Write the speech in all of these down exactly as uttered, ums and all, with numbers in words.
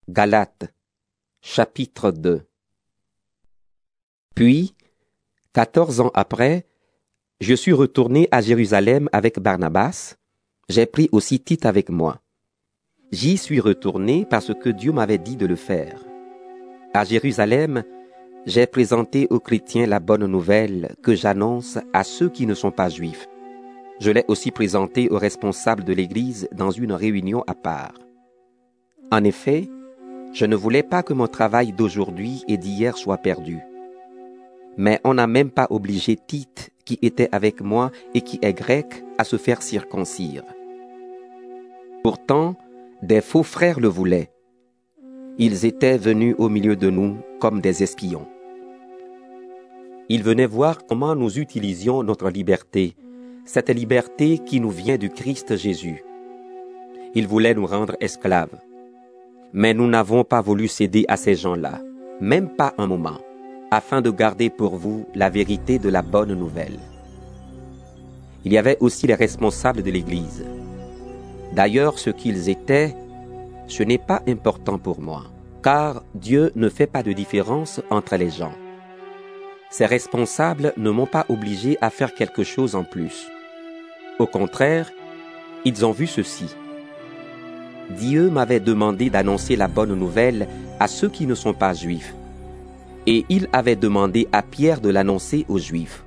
Galates, chapitre deux. Puis, quatorze ans après, je suis retourné à Jérusalem avec Barnabas. J'ai pris aussi Tite avec moi. J'y suis retourné parce que Dieu m'avait dit de le faire. À Jérusalem, j'ai présenté aux chrétiens la bonne nouvelle que j'annonce à ceux qui ne sont pas juifs. Je l'ai aussi présenté aux responsables de l'Église dans une réunion à part. En effet, je ne voulais pas que mon travail d'aujourd'hui et d'hier soit perdu. Mais on n'a même pas obligé Tite, qui était avec moi et qui est grec, à se faire circoncire. Pourtant, des faux frères le voulaient. Ils étaient venus au milieu de nous comme des espions. Ils venaient voir comment nous utilisions notre liberté, cette liberté qui nous vient du Christ Jésus. Ils voulaient nous rendre esclaves. Mais nous n'avons pas voulu céder à ces gens-là, même pas un moment, afin de garder pour vous la vérité de la bonne nouvelle. Il y avait aussi les responsables de l'Église. D'ailleurs, ce qu'ils étaient, ce n'est pas important pour moi, car Dieu ne fait pas de différence entre les gens. Ces responsables ne m'ont pas obligé à faire quelque chose en plus. Au contraire, ils ont vu ceci. Dieu m'avait demandé d'annoncer la bonne nouvelle à ceux qui ne sont pas juifs, et il avait demandé à Pierre de l'annoncer aux Juifs.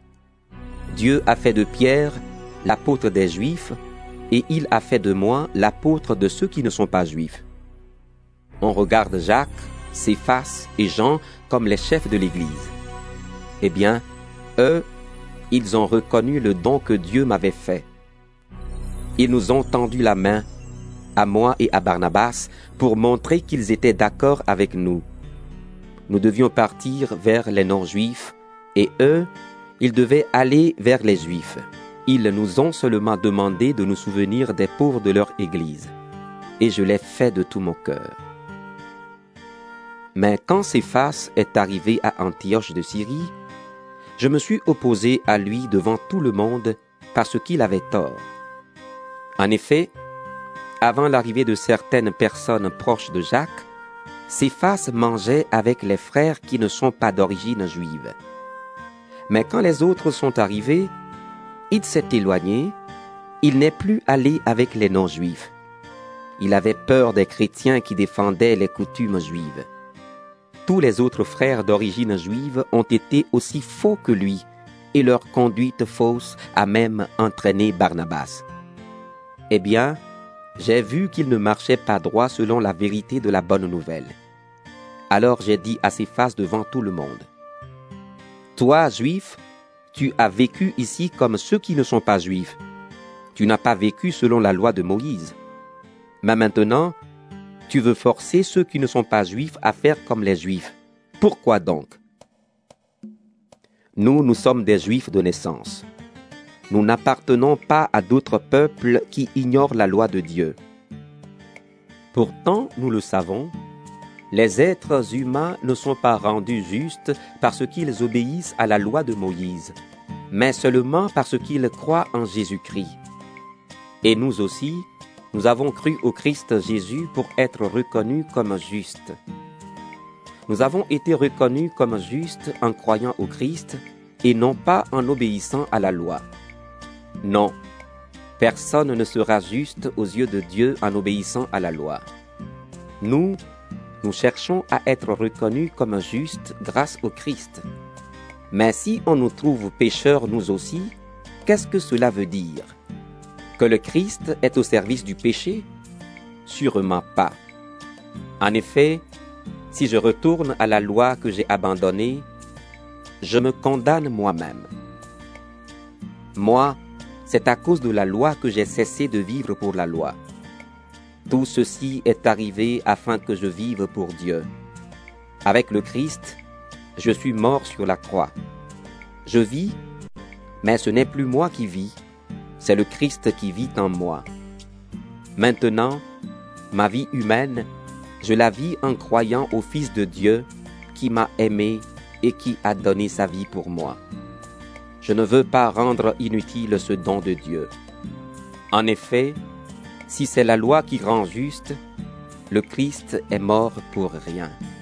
Dieu a fait de Pierre l'apôtre des Juifs, et il a fait de moi l'apôtre de ceux qui ne sont pas juifs. On regarde Jacques, Céphas et Jean comme les chefs de l'Église. Eh bien, eux, ils ont reconnu le don que Dieu m'avait fait. Ils nous ont tendu la main, à moi et à Barnabas, pour montrer qu'ils étaient d'accord avec nous. Nous devions partir vers les non-juifs, et eux, ils devaient aller vers les juifs. Ils nous ont seulement demandé de nous souvenir des pauvres de leur Église, et je l'ai fait de tout mon cœur. Mais quand Céphas est arrivé à Antioche de Syrie, je me suis opposé à lui devant tout le monde parce qu'il avait tort. En effet, avant l'arrivée de certaines personnes proches de Jacques, Céphas mangeait avec les frères qui ne sont pas d'origine juive. Mais quand les autres sont arrivés, il s'est éloigné, il n'est plus allé avec les non-juifs. Il avait peur des chrétiens qui défendaient les coutumes juives. Tous les autres frères d'origine juive ont été aussi faux que lui, et leur conduite fausse a même entraîné Barnabas. Eh bien, j'ai vu qu'il ne marchait pas droit selon la vérité de la bonne nouvelle. Alors j'ai dit à Céphas devant tout le monde, « Toi, juif, tu as vécu ici comme ceux qui ne sont pas juifs. Tu n'as pas vécu selon la loi de Moïse. Mais maintenant, tu veux forcer ceux qui ne sont pas juifs à faire comme les juifs. Pourquoi donc? Nous, nous sommes des juifs de naissance. Nous n'appartenons pas à d'autres peuples qui ignorent la loi de Dieu. Pourtant, nous le savons, les êtres humains ne sont pas rendus justes parce qu'ils obéissent à la loi de Moïse, mais seulement parce qu'ils croient en Jésus-Christ. Et nous aussi, nous avons cru au Christ Jésus pour être reconnus comme justes. Nous avons été reconnus comme justes en croyant au Christ et non pas en obéissant à la loi. Non, personne ne sera juste aux yeux de Dieu en obéissant à la loi. Nous, nous cherchons à être reconnus comme justes grâce au Christ. Mais si on nous trouve pécheurs nous aussi, qu'est-ce que cela veut dire? Que le Christ est au service du péché? Sûrement pas. En effet, si je retourne à la loi que j'ai abandonnée, je me condamne moi-même. Moi, c'est à cause de la loi que j'ai cessé de vivre pour la loi. Tout ceci est arrivé afin que je vive pour Dieu. Avec le Christ, je suis mort sur la croix. Je vis, mais ce n'est plus moi qui vis, c'est le Christ qui vit en moi. Maintenant, ma vie humaine, je la vis en croyant au Fils de Dieu qui m'a aimé et qui a donné sa vie pour moi. Je ne veux pas rendre inutile ce don de Dieu. En effet, si c'est la loi qui rend juste, le Christ est mort pour rien.